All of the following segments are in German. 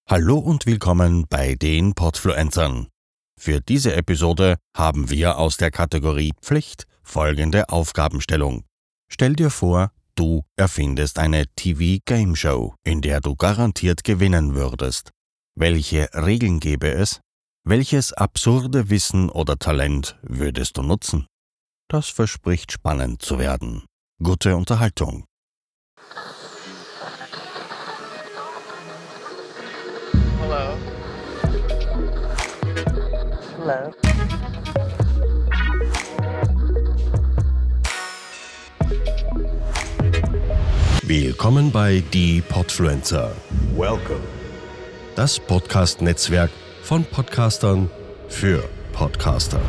Hallo und willkommen bei den Podfluencern. Für diese Episode haben wir aus der Kategorie Pflicht folgende Aufgabenstellung. Stell dir vor, du erfindest eine TV-Game-Show, in der du garantiert gewinnen würdest. Welche Regeln gäbe es? Welches absurde Wissen oder Talent würdest du nutzen? Das verspricht spannend zu werden. Gute Unterhaltung. Hello. Hello. Willkommen bei Die Podfluencer, Welcome. das Podcast-Netzwerk von Podcastern für Podcaster.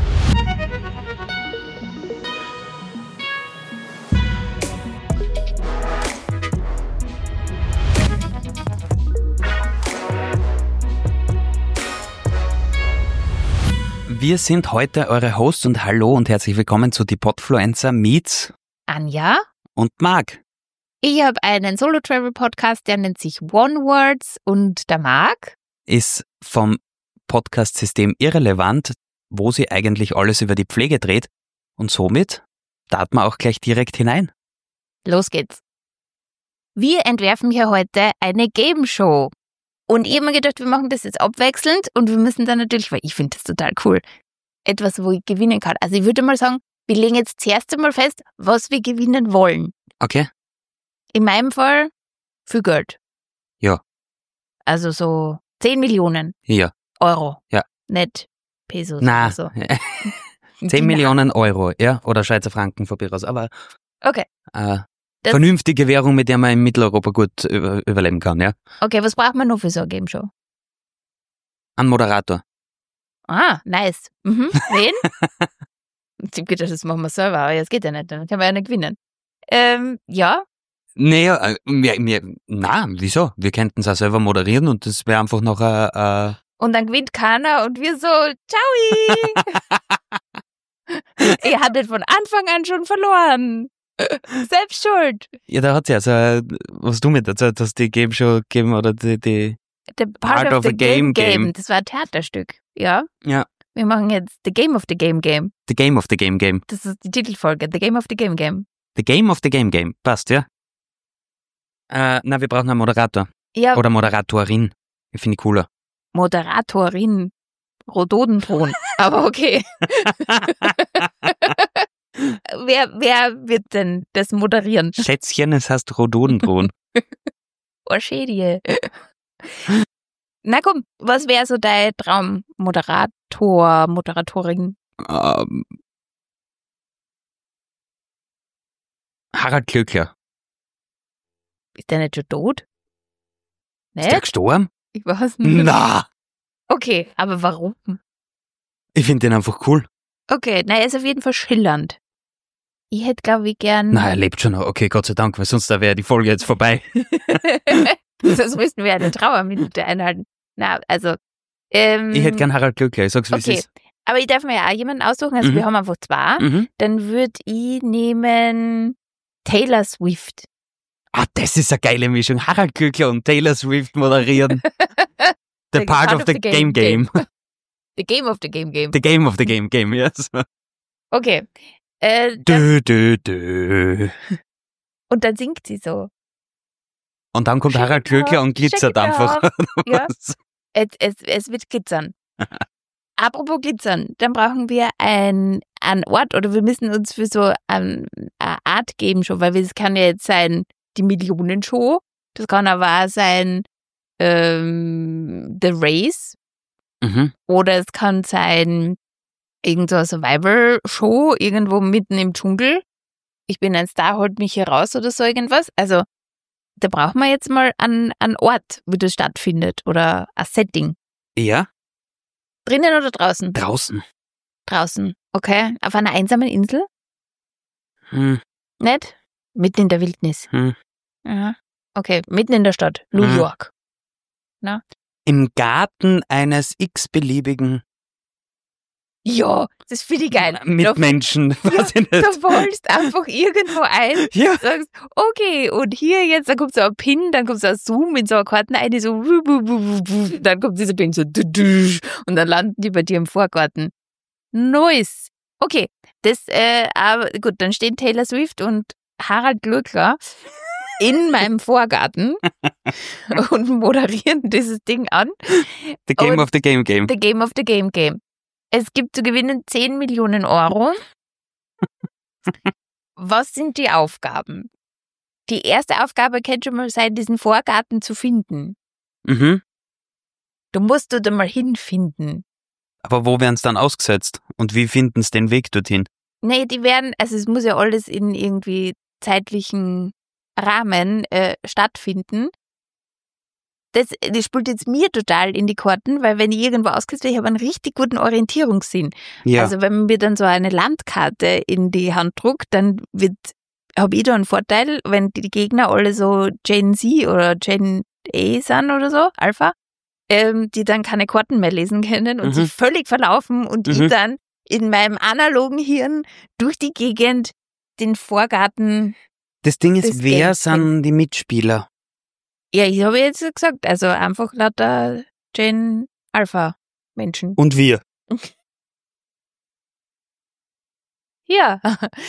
Wir sind heute eure Hosts und hallo und herzlich willkommen zu Die Podfluencer meets Anja. und Marc. Ich habe einen Solo-Travel-Podcast, der nennt sich One Words und der Marc. Ist vom Podcast-System irrelevant, wo sie eigentlich alles über die Pflege dreht und somit starten wir auch gleich direkt hinein. Los geht's. Wir entwerfen hier heute eine Game-Show. Und ich habe mir gedacht, wir machen das jetzt abwechselnd und wir müssen dann natürlich, weil ich finde das total cool, etwas, wo ich gewinnen kann. Also ich würde mal sagen, wir legen jetzt zuerst einmal fest, was wir gewinnen wollen. Okay? In meinem Fall viel Geld. Ja. Also so 10 Millionen Ja. Euro. Ja. Nicht Pesos Na, oder so. 10 Millionen Euro, ja, oder Schweizer Franken von mir aus, aber Okay. Das- vernünftige Währung, mit der man in Mitteleuropa gut überleben kann, ja. Okay, was braucht man noch für so eine Game-Show? Ein Moderator. Ah, nice. Wen? Ich hab gedacht, das machen wir selber, aber jetzt geht ja nicht, dann können wir ja nicht gewinnen. Ja, Naja, wieso? Wir könnten es auch selber moderieren und das wäre einfach noch und dann gewinnt keiner und wir so, ciao! Ihr hattet von Anfang an schon verloren. Selbst schuld. Ja, da hat sie also, was du mit erzählt hast, die Game Show gegeben oder die The Part of the Game Game. Das war ein Theaterstück, ja. Ja. Wir machen jetzt The Game of the Game Game. The Game of the Game Game. Das ist die Titelfolge, The Game of the Game Game. The Game of the Game Game. Passt, ja? Wir brauchen einen Moderator. Ja, Oder Moderatorin. Ich finde ich cooler. Moderatorin. Rhododendron. Aber okay. Wer wird denn das moderieren? Schätzchen, es heißt Rhododendron. Orchidee. Na komm, was wäre so dein Traum? Moderator, Moderatorin? Harald Glöckler. Ist der nicht schon tot? Ist der Nicht? gestorben? Ich weiß nicht. Na! Okay, aber warum? Ich finde den einfach cool. Okay, na, er ist auf jeden Fall schillernd. Ich hätte, glaube ich, gern... Na, er lebt schon noch. Okay, Gott sei Dank, weil sonst da wäre die Folge jetzt vorbei. Sonst müssten wir eine Trauerminute einhalten. Na, also... Ich hätte gern Harald Glöckler. Ich sag's, wie Okay. es ist. Aber ich darf mir ja auch jemanden aussuchen, also Mhm. wir haben einfach zwei. Mhm. Dann würde ich nehmen Taylor Swift. Ah, das ist eine geile Mischung. Harald Glöckler und Taylor Swift moderieren. The part of the game game. The Game of the Game Game. The game of the game game, yes. Okay. Dann, Dö. und dann singt sie so. Und dann kommt Shake Harald it Glöckler off, und glitzert shake it einfach. off. Ja. Was? Es wird glitzern. Apropos glitzern, dann brauchen wir einen Ort oder wir müssen uns für so eine Art geben schon, weil es kann ja jetzt sein, die Millionenshow, das kann aber auch sein, The Race, Mhm. oder es kann sein, irgend so eine Survival-Show, irgendwo mitten im Dschungel. Ich bin ein Star, holt mich hier raus oder so irgendwas. Also, da brauchen wir jetzt mal einen Ort, wo das stattfindet oder ein Setting. Ja, Drinnen oder draußen? draußen. Draußen. Okay. Auf einer einsamen Insel? Hm. Nicht? Mitten in der Wildnis. Hm. Aha. Okay, mitten in der Stadt. New Mhm. York. Im Garten eines x-beliebigen Ja, das finde ich geil. Mitmenschen, weiß ich nicht. Du wolltest einfach irgendwo ein, Ja. sagst, okay, und hier jetzt, dann kommt so ein Pin, dann kommt so ein Zoom in so eine Karten eine, so, dann kommt dieser Pin so, und dann landen die bei dir im Vorgarten. Nice. Okay, aber gut, dann stehen Taylor Swift und Harald Glöckler in meinem Vorgarten und moderieren dieses Ding an. The Game Und of the Game. The Game of the Game. Es gibt zu gewinnen 10 Millionen Euro. Was sind die Aufgaben? Die erste Aufgabe kann schon mal sein, diesen Vorgarten zu finden. Mhm. Du musst dort einmal hinfinden. Aber wo werden es dann ausgesetzt? Und wie finden sie den Weg dorthin? Nee, es muss ja alles in irgendwie zeitlichen Rahmen stattfinden. Das spielt jetzt mir total in die Karten, weil wenn ich irgendwo ausgesetzt werde, ich habe einen richtig guten Orientierungssinn. Ja. Also wenn man mir dann so eine Landkarte in die Hand druckt, dann habe ich da einen Vorteil, wenn die Gegner alle so Gen Z oder Gen A sind oder so, Alpha, die dann keine Karten mehr lesen können und sich völlig verlaufen und ich dann in meinem analogen Hirn durch die Gegend den Vorgarten. Das Ding ist, das wer Game sind die Mitspieler? Ja, ich habe jetzt gesagt, also einfach lauter Gen Alpha Menschen. Und wir. Ja.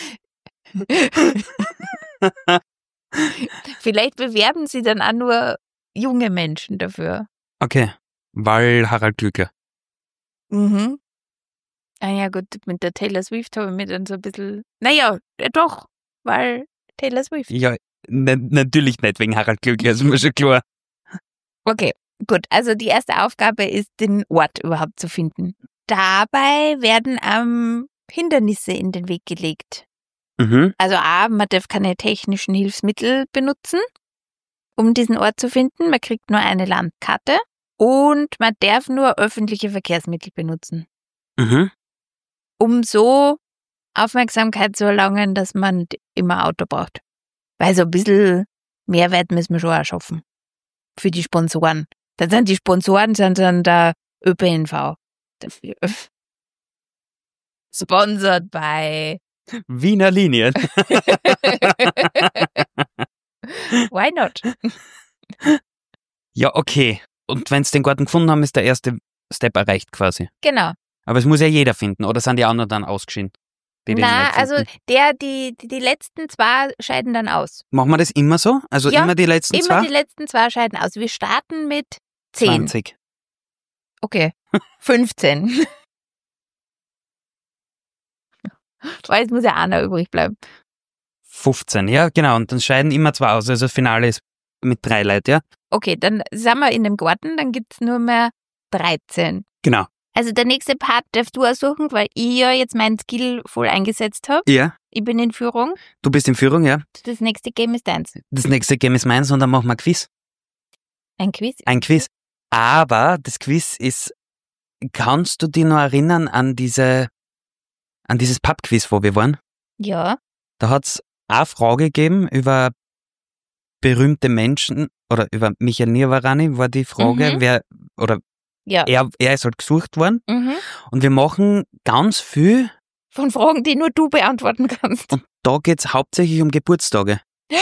Vielleicht bewerben sie dann auch nur junge Menschen dafür. Okay, weil Harald Glöckler. Mhm. Ah ja gut, mit der Taylor Swift habe ich mir dann so ein bisschen, naja, doch, weil Taylor Swift. Ja, natürlich nicht wegen Harald Glöckler, ist mir schon klar. Okay, gut, also die erste Aufgabe ist, den Ort überhaupt zu finden. Dabei werden Hindernisse in den Weg gelegt. Mhm. Also man darf keine technischen Hilfsmittel benutzen, um diesen Ort zu finden. Man kriegt nur eine Landkarte und man darf nur öffentliche Verkehrsmittel benutzen, Mhm. um so Aufmerksamkeit zu erlangen, dass man immer Auto braucht. Weil so ein bisschen Mehrwert müssen wir schon auch schaffen. Für die Sponsoren. Dann sind die Sponsoren dann der ÖPNV. Sponsored by Wiener Linien. Why not? Ja, okay. Und wenn sie den Garten gefunden haben, ist der erste Step erreicht quasi. Genau. Aber es muss ja jeder finden, oder sind die anderen dann ausgeschieden? Die den Na, nicht also finden? die letzten zwei scheiden dann aus. Machen wir das immer so? Also Ja, immer die letzten Immer zwei? die letzten zwei scheiden aus. Wir starten mit 10. 20. Okay. 15. Weil es muss ja einer übrig bleiben. 15, ja, genau. Und dann scheiden immer zwei aus. Also das Finale ist mit 3 Leuten, ja? Okay, dann sind wir in dem Garten, dann gibt's nur mehr 13. Genau. Also der nächste Part darfst du aussuchen, weil ich ja jetzt meinen Skill voll eingesetzt habe. Ja, Ich bin in Führung. du bist in Führung, ja? Das nächste Game ist deins. Das nächste Game ist meins und dann machen wir ein Quiz. Ein Quiz? Ein Quiz. Aber das Quiz ist, kannst du dich noch erinnern an dieses Pub-Quiz, wo wir waren? Ja. Da hat's eine Frage gegeben über berühmte Menschen, oder über Michael Nirvarani war die Frage, wer, oder Ja. er ist halt gesucht worden. Mhm. Und wir machen ganz viel, Von Fragen, die nur du beantworten kannst. und da geht's hauptsächlich um Geburtstage.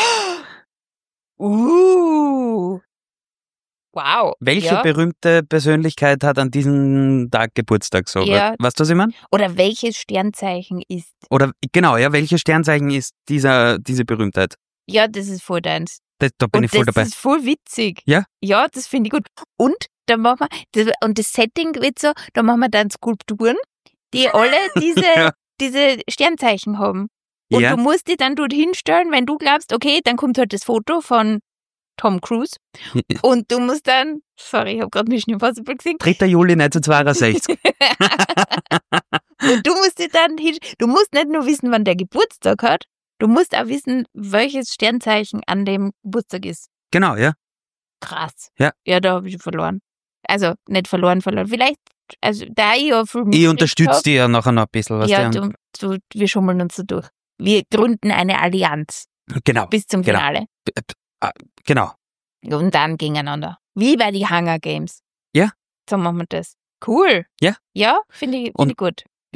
Wow. Welche Ja. berühmte Persönlichkeit hat an diesem Tag Geburtstag? So, Ja. weißt du, was ich meine? Oder welches Sternzeichen ist? Oder genau, ja, welches Sternzeichen ist diese Berühmtheit? Ja, das ist voll deins. Da bin ich voll dabei. Das ist voll witzig. Ja? Ja, das finde ich gut. Und dann machen wir, und das Setting wird so, da machen wir dann Skulpturen, die alle Ja. diese Sternzeichen haben. Und Ja. du musst die dann dort hinstellen, wenn du glaubst, okay, dann kommt halt das Foto von Tom Cruise. Und du musst dann, sorry, ich habe gerade Mission Impossible gesehen. 3. Juli 1962. Und du musst du musst nicht nur wissen, wann der Geburtstag hat, du musst auch wissen, welches Sternzeichen an dem Geburtstag ist. Genau, ja. Krass. Ja. Ja, da habe ich verloren. Also, nicht verloren. Vielleicht, also, da ich ja viel Ich unterstütze dich ja nachher noch ein bisschen. Weißt Ja, du? wir schummeln uns so durch. Wir gründen eine Allianz Genau, bis zum genau. Finale. genau. Und dann gegeneinander. Wie bei die Hunger Games. Ja. So machen wir das. Cool. Ja. Ja, finde ich Und- gut.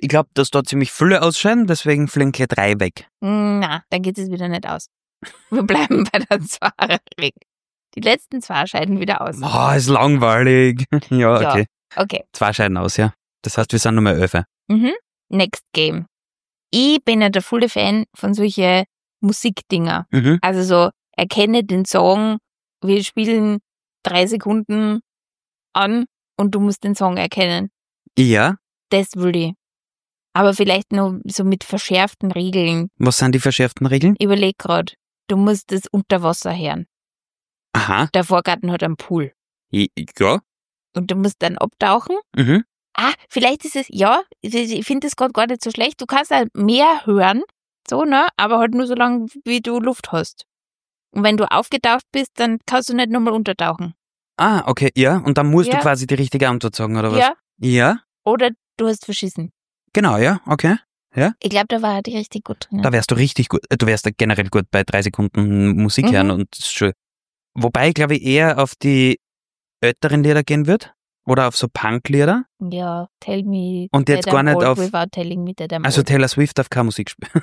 ich glaube, dass da ziemlich viele ausscheiden, deswegen fliegen gleich 3 weg. Na, dann geht es wieder nicht aus. Wir bleiben bei der 2. Regel. Die letzten 2 scheiden wieder aus. Ist langweilig. Ja, Ja. okay. Okay. 2 scheiden aus, ja. Das heißt, wir sind Nummer 11. Next Game. Ich bin ja der volle Fan von solchen Musikdinger. Mhm. Also so, erkenne den Song, wir spielen 3 Sekunden an und du musst den Song erkennen. Ja. Das will ich. Aber vielleicht noch so mit verschärften Regeln. Was sind die verschärften Regeln? Überleg grad, du musst das unter Wasser hören. Aha. Der Vorgarten hat einen Pool. Ja. Und du musst dann abtauchen. Mhm. Vielleicht ist es, ja, ich finde das gerade gar nicht so schlecht. Du kannst halt mehr hören, so, ne? Aber halt nur so lange, wie du Luft hast. Und wenn du aufgetaucht bist, dann kannst du nicht nochmal untertauchen. Okay, ja. Und dann musst du Ja. quasi die richtige Antwort sagen, oder was? Ja. Ja, Oder du hast verschissen. genau, ja, okay. Ich glaube, da war die richtig gut drin. Da wärst du richtig gut. Du wärst da generell gut bei 3 Sekunden Musik hören und das ist schön. Wobei, glaube ich, eher auf die älteren Lieder gehen wird. Oder auf so Punk-Lieder. Ja, tell me. Und jetzt that gar I'm nicht old auf- Without telling me that I'm Also old. Taylor Swift darf keine Musik spielen.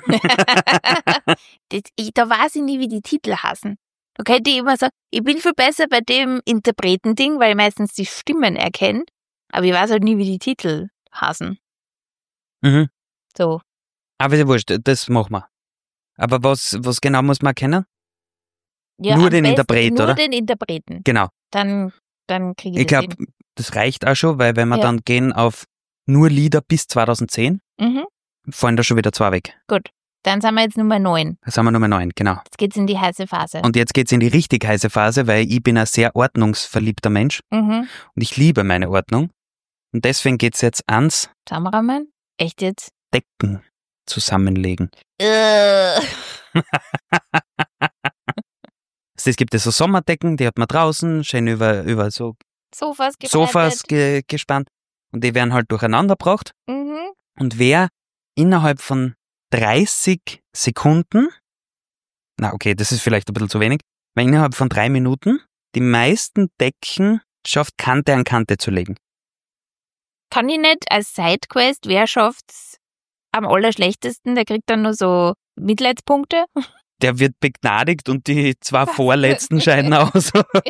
Da weiß ich nie, wie die Titel heißen. Da könnte ich immer sagen, ich bin viel besser bei dem Interpretending, weil ich meistens die Stimmen erkennt. Aber ich weiß halt nie, wie die Titel heißen. Mhm. So. Aber ist ja wurscht, das machen wir. Aber was genau muss man kennen? Ja, Nur am den besten Interpret, nur oder? den Interpreten. Genau. Dann kriege Ich ich das glaube, das reicht auch schon, weil wenn wir Ja. dann gehen auf nur Lieder bis 2010, hin. fallen da schon wieder 2 weg. Gut. Dann sind wir jetzt Nummer 9. Da sind wir Nummer 9, genau. Jetzt geht's in die heiße Phase. Und jetzt geht's in die richtig heiße Phase, weil ich bin ein sehr ordnungsverliebter Mensch und ich liebe meine Ordnung. Und deswegen geht's jetzt ans Kameramann? Echt jetzt? Decken zusammenlegen. Es gibt so Sommerdecken, die hat man draußen, schön über so Sofas gebreitet. Sofas gespannt und die werden halt durcheinander gebracht. Mhm. Und wer innerhalb von 30 Sekunden, na okay, das ist vielleicht ein bisschen zu wenig, weil innerhalb von 3 Minuten die meisten Decken schafft, Kante an Kante zu legen. Kann ich nicht als Sidequest, wer schafft's am allerschlechtesten, der kriegt dann nur so Mitleidspunkte. Der wird begnadigt und die 2 Vorletzten scheiden aus.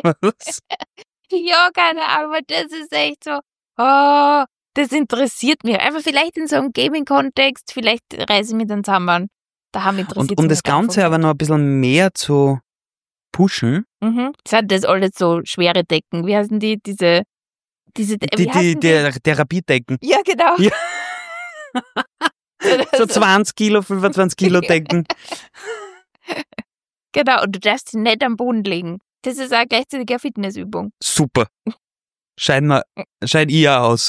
Ja, keine Ahnung, aber das ist echt so, das interessiert mich. Einfach vielleicht in so einem Gaming-Kontext, vielleicht reise ich mich dann zusammen. Da haben interessiert Und um das Ganze aber noch ein bisschen mehr zu pushen, Sind das alles so schwere Decken? Wie heißen die? Diese wie heißen die? Therapiedecken. Ja, genau. Ja. So 20 Kilo, 25 Kilo Decken. Genau, und du darfst sie nicht am Boden legen. Das ist auch gleichzeitig eine Fitnessübung. Super. Scheid ich auch aus.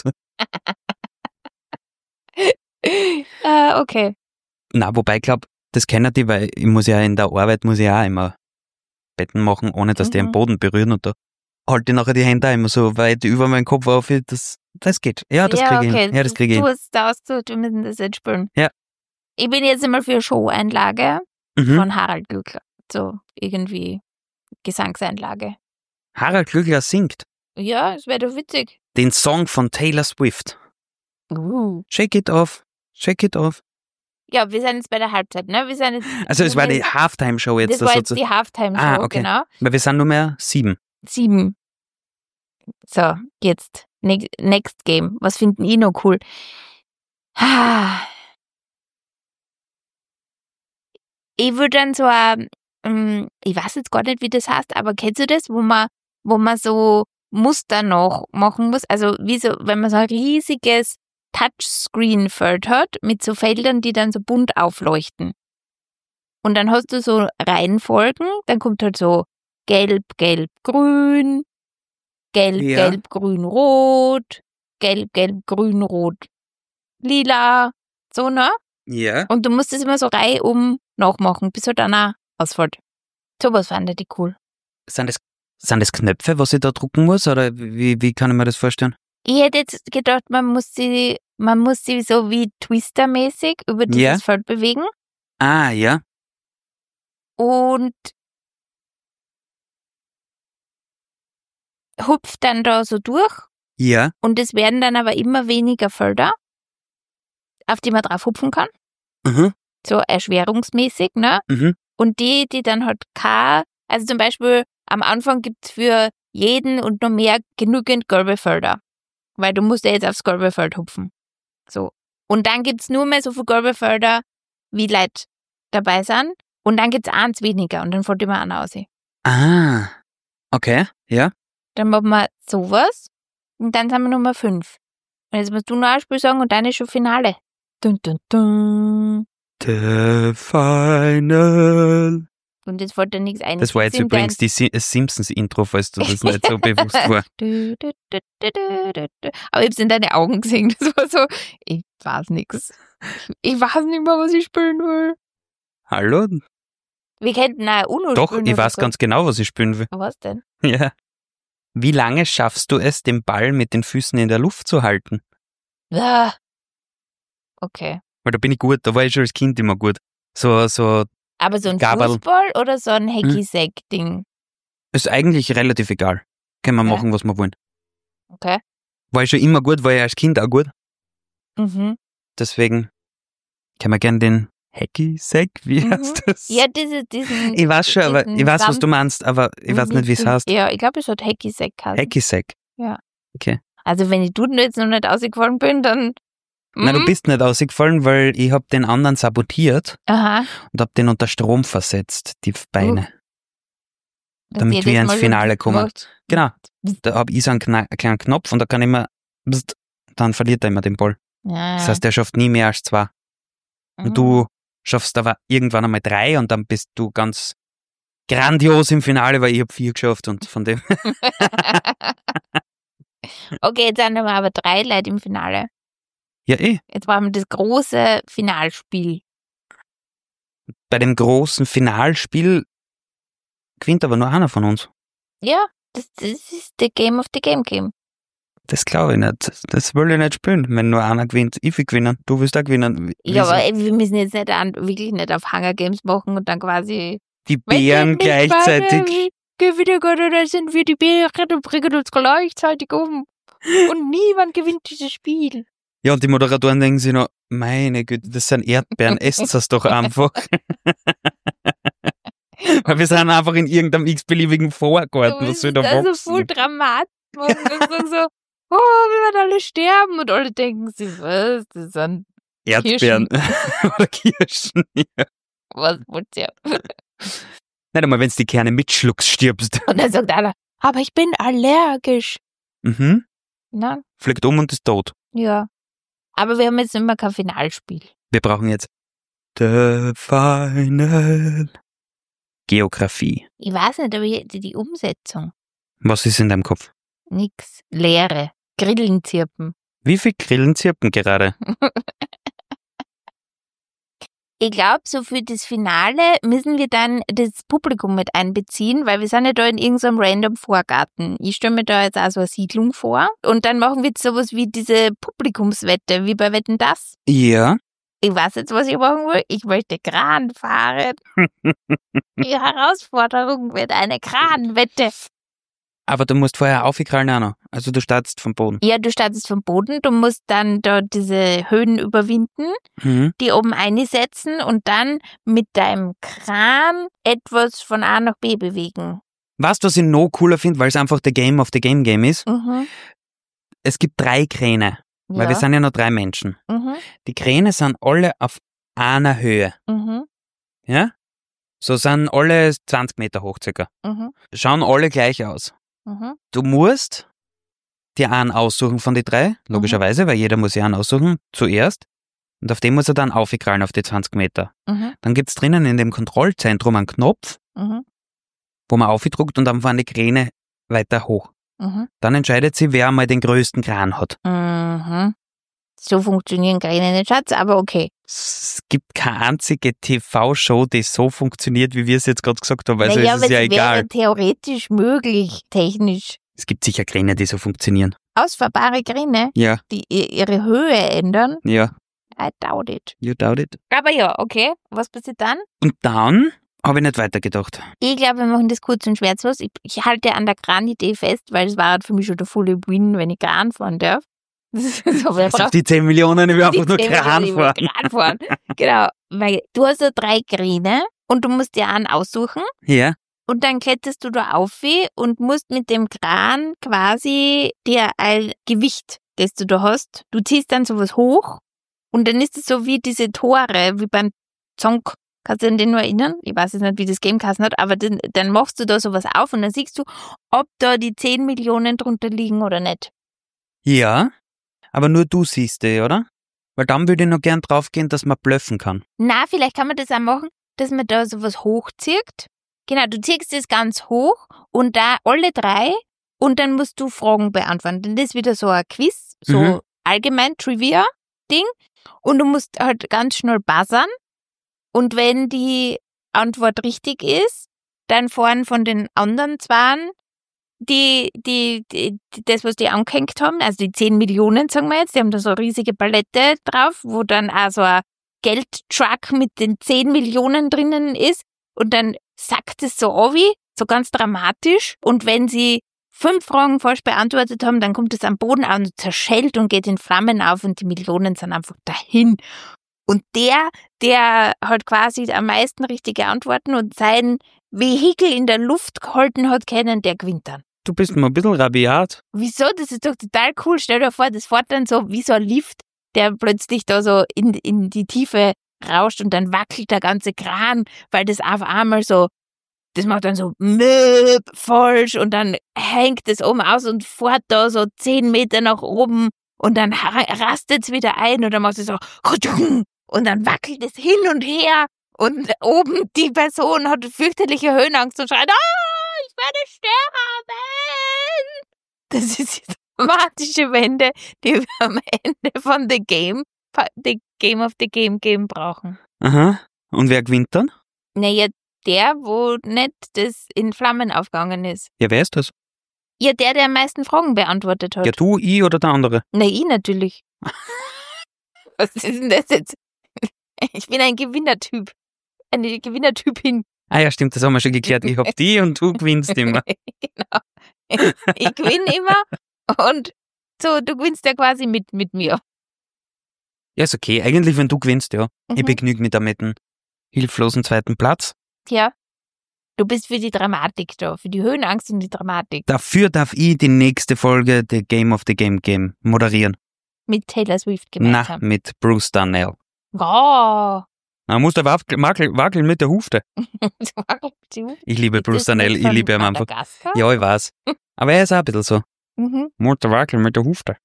Okay. Na, wobei ich glaube, das kennen die, weil ich muss ja in der Arbeit auch immer Betten machen, ohne dass die den Boden berühren und da halte ich nachher die Hände auch immer so weit über meinen Kopf auf, das geht. Ja, das kriege ich hin. Ja, das kriege ich Du hin. hast da ausgesucht, wir müssen das jetzt spielen. Ja. Ich bin jetzt einmal für eine Show-Einlage Mhm. von Harald Glückler. So irgendwie Gesangseinlage. Harald Glückler singt Ja, es wäre doch witzig. den Song von Taylor Swift. Shake it off, shake it off. Ja, wir sind jetzt bei der Halbzeit, ne? Wir sind jetzt, Also es war die Halftime-Show jetzt. das war jetzt die Halftime-Show, okay. genau. Weil wir sind Nummer 7. 7. So, jetzt. Next Game. Was finden ich noch cool? Ich würde dann so ich weiß jetzt gar nicht, wie das heißt, aber kennst du das, wo man so Muster noch machen muss? Also wie so, wenn man so ein riesiges Touchscreen-Feld hat, mit so Feldern, die dann so bunt aufleuchten. Und dann hast du so Reihenfolgen, dann kommt halt so Gelb, Gelb, Grün, Gelb, Ja. Gelb, Grün, Rot, Gelb, Gelb, Grün, Rot, Lila, so, ne? Ja. Und du musst das immer so reihum nachmachen, bis halt einer ausfällt. Sowas fand ich cool. Sind das Knöpfe, was ich da drucken muss? Oder wie kann ich mir das vorstellen? Ich hätte jetzt gedacht, man muss sie so wie Twister-mäßig über dieses Ja. Feld bewegen Ah, ja. und hupft dann da so durch Ja. und es werden dann aber immer weniger Felder. auf die man drauf hupfen kann. Mhm. So erschwerungsmäßig, ne? Mhm. Und die dann halt also zum Beispiel am Anfang gibt's für jeden und noch mehr genügend gelbe Felder. Weil du musst ja jetzt aufs gelbe Feld hupfen. So. Und dann gibt's nur mehr so viele gelbe Felder, wie Leute dabei sind. Und dann gibt's eins weniger und dann fällt immer einer raus. Ah, okay, ja. Dann machen wir sowas und dann sind wir Nummer 5. Und jetzt musst du noch ein Spiel sagen und dann ist schon Finale. Dun, dun, dun. The Final. Und jetzt fällt dir nichts ein. Das war jetzt übrigens die Simpsons-Intro, falls du das nicht so bewusst war. Du, du, du, du, du, du, du. Aber ich hab's in deine Augen gesehen. Das war so, ich weiß nix. Ich weiß nicht mehr, was ich spielen will. Hallo? Wir könnten auch UNO Doch, spielen. ich oder weiß so. ganz genau, was ich spielen will. Was denn? Ja. Wie lange schaffst du es, den Ball mit den Füßen in der Luft zu halten? Ah. Okay. Weil da bin ich gut, da war ich schon als Kind immer gut. So, Aber so ein Gabel. Fußball oder so ein Hacky-Sack-Ding? ist eigentlich relativ egal. Können wir Ja. machen, was wir wollen. Okay. War ich schon immer gut, war ich als Kind auch gut. Mhm. Deswegen können wir gerne den Hacky-Sack, wie Mhm. heißt das? Ja, diesen. Ich weiß schon, aber diesen ich weiß, was Sand- du meinst, aber ich weiß nicht, wie es heißt. Ja, ich glaube, es hat Hacky-Sack geheißen. Hacky-Sack. Ja. Okay. Also wenn ich du jetzt noch nicht ausgefallen bin, dann. Nein, du bist nicht ausgefallen, weil ich hab den anderen sabotiert Aha. und hab den unter Strom versetzt, die Beine. Dass Damit jedes wir ins Mal so Finale kommen. macht. Genau. Da hab ich so einen kleinen Knopf und da kann ich immer, dann verliert er immer den Ball. Ja. Das heißt, der schafft nie mehr als 2. Und du schaffst aber irgendwann einmal 3 und dann bist du ganz grandios im Finale, weil ich hab 4 geschafft und von dem. Okay, jetzt sind wir aber 3 Leute im Finale. Ja, Jetzt brauchen wir das große Finalspiel. bei dem großen Finalspiel gewinnt aber nur einer von uns. Ja, das ist the game of the game. Das glaube ich nicht. Das will ich nicht spielen, wenn nur einer gewinnt. Ich will gewinnen, du willst auch gewinnen. Ja, aber wir müssen jetzt nicht wirklich nicht auf Hunger Games machen und dann quasi. Die Bären gleichzeitig. Gewinne oder sind wir die Bären und bringen uns gleichzeitig um. Und niemand gewinnt dieses Spiel. Ja, und die Moderatoren denken sich noch, meine Güte, das sind Erdbeeren, esst das doch einfach. Weil wir sind einfach in irgendeinem x-beliebigen Vorgarten, was soll da also wachsen? voll dramatisch machen und sagen so, oh, wir werden alle sterben und alle denken sich, was, das sind Erdbeeren oder Kirschen. Ja. was wollt ihr? Nicht einmal, wenn du die Kerne mitschluckst, stirbst. Und dann sagt einer, aber ich bin allergisch. Mhm. Na, Fliegt um und ist tot. ja. Aber wir haben jetzt immer kein Finalspiel. Wir brauchen jetzt The Final. Geografie. Ich weiß nicht, aber die Umsetzung. Was ist in deinem Kopf? Nix. Leere. Grillen zirpen. Wie viel Grillen zirpen gerade? Ich glaube, so für das Finale müssen wir dann das Publikum mit einbeziehen, weil wir sind ja da in irgendeinem random Vorgarten. Ich stelle mir da jetzt auch so eine Siedlung vor und dann machen wir jetzt sowas wie diese Publikumswette, wie bei Wetten, das. Ja. Ich weiß jetzt, was ich machen will. Ich möchte Kran fahren. Die Herausforderung wird eine Kranwette. Aber du musst vorher aufkrallen auch noch. Also du startest vom Boden. Ja, du startest vom Boden, du musst dann da diese Höhen überwinden, Mhm. die oben einsetzen und dann mit deinem Kran etwas von A nach B bewegen. Weißt du, was ich noch cooler finde, weil es einfach der Game of the Game ist? Mhm. Es gibt 3 Kräne, weil wir sind ja nur 3 Menschen. Mhm. Die Kräne sind alle auf einer Höhe. Mhm. Ja? So sind alle 20 Meter hoch circa. Mhm. Schauen alle gleich aus. Mhm. Du musst dir einen aussuchen von den 3, logischerweise, weil jeder muss sich einen aussuchen, zuerst. Und auf den muss er dann aufkrallen auf die 20 Meter. Mhm. Dann gibt's drinnen in dem Kontrollzentrum einen Knopf, Mhm. wo man aufgedruckt und dann fahren die Kräne weiter hoch. Mhm. Dann entscheidet sie, wer einmal den größten Kran hat. Mhm. So funktionieren Kräne nicht, Schatz, aber okay. Es gibt keine einzige TV-Show, die so funktioniert, wie wir es jetzt gerade gesagt haben. Also naja, es ist ja aber egal. wäre theoretisch möglich, technisch. Es gibt sicher Kräne, die so funktionieren. Ausfahrbare Kräne, Ja, die ihre Höhe ändern. ja. I doubt it. You doubt it. Aber ja, okay. Was passiert dann? Und dann habe ich nicht weitergedacht. Ich glaube, wir machen das kurz und schmerzlos. Ich halte an der Kran-Idee fest, weil es war halt für mich schon der volle Win, wenn ich Kran fahren darf. So, wer Auf braucht die 10 Millionen, ich will einfach nur 10 Kran Millionen fahren. Kran fahren? Genau, weil du hast so 3 Kräne und du musst dir einen aussuchen Ja. und dann kletterst du da auf und musst mit dem Kran quasi dir ein Gewicht, das du da hast, du ziehst dann sowas hoch und dann ist es so wie diese Tore, wie beim Zonk. Kannst du an den nur erinnern? Ich weiß jetzt nicht, wie das Game geheißen hat, aber dann machst du da sowas auf und dann siehst du, ob da die 10 Millionen drunter liegen oder nicht. Ja, aber nur du siehst die, oder? Weil dann würde ich noch gern draufgehen, dass man blöffen kann. Na, vielleicht kann man das auch machen, dass man da sowas hochzieht. Genau, du ziehst das ganz hoch und da alle 3 und dann musst du Fragen beantworten. Denn das ist wieder so ein Quiz, so allgemein Trivia-Ding und du musst halt ganz schnell buzzern und wenn die Antwort richtig ist, dann fahren von den anderen 2 das, was die angehängt haben, also die 10 Millionen, sagen wir jetzt, die haben da so eine riesige Palette drauf, wo dann auch so ein Geldtruck mit den 10 Millionen drinnen ist und dann sackt es so auf, so ganz dramatisch und wenn sie 5 Fragen falsch beantwortet haben, dann kommt es am Boden an und zerschellt und geht in Flammen auf und die Millionen sind einfach dahin. Und der halt quasi am meisten richtige Antworten und sein Vehikel in der Luft gehalten hat können, der gewinnt dann. Du bist mal ein bisschen rabiat. Wieso? Das ist doch total cool. Stell dir vor, das fährt dann so wie so ein Lift, der plötzlich da so in die Tiefe rauscht und dann wackelt der ganze Kran, weil das auf einmal so, das macht dann so falsch und dann hängt es oben aus und fährt da so 10 Meter nach oben und dann rastet es wieder ein und dann macht es so und dann wackelt es hin und her und oben die Person hat fürchterliche Höhenangst und schreit, ich werde sterben. Das ist die dramatische Wende, die wir am Ende von The Game of the Game brauchen. Aha. Und wer gewinnt dann? Naja, der, wo nicht das in Flammen aufgegangen ist. Ja, wer ist das? Ja, der am meisten Fragen beantwortet hat. Ja, du, ich oder der andere? Na, ich natürlich. Was ist denn das jetzt? Ich bin ein Gewinnertyp. Eine Gewinnertypin. Ah ja, stimmt, das haben wir schon geklärt. Ich hab die und du gewinnst immer. Genau. Ich gewinne immer und so, du gewinnst ja quasi mit mir. Ja, ist okay. Eigentlich, wenn du gewinnst, ja. Ich Mhm. begnüge mich damit einen hilflosen 2. Platz. Tja, du bist für die Dramatik da, für die Höhenangst und die Dramatik. Dafür darf ich die nächste Folge The Game of the Game moderieren. Mit Taylor Swift Na, gemeinsam. mit Bruce Darnell. Oh. Na, musst du wackeln mit der Hufte. Ich liebe Bruce Darnell, ich liebe ihn einfach. Ja, ich weiß. Aber er ist auch ein bisschen so. Mhm. Musst du wackeln mit der Hufte.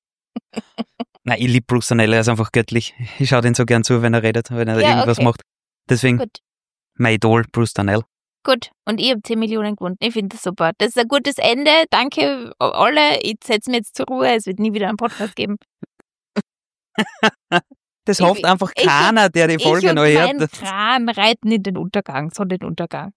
Nein, ich liebe Bruce Darnell, er ist einfach göttlich. Ich schaue den so gern zu, wenn er redet, wenn er Ja, irgendwas okay. macht. Deswegen, Gut. mein Idol, Bruce Darnell. Gut, und ich habe 10 Millionen gewonnen. Ich finde das super. Das ist ein gutes Ende. Danke alle. Ich setze mich jetzt zur Ruhe. Es wird nie wieder einen Podcast geben. Das Ich- hofft einfach ich- keiner, der die Ich Folge und neu mein hört. Kran reiten in den Untergang, Sonnenuntergang.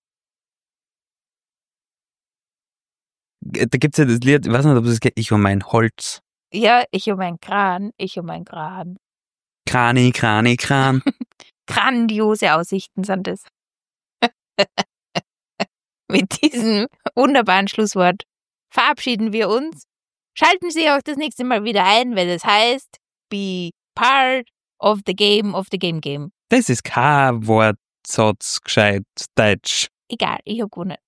Da gibt's ja das Lied, ich weiß nicht, ob das geht, ich um mein Holz. Ja, ich um meinen Kran, ich um meinen Kran. Krani, Krani, Kran. Grandiose Aussichten sind es. Mit diesem wunderbaren Schlusswort verabschieden wir uns. Schalten Sie auch das nächste Mal wieder ein, wenn es heißt, be part of the game. Das ist kein Wortsatz gescheit Deutsch. Egal, ich habe gewonnen.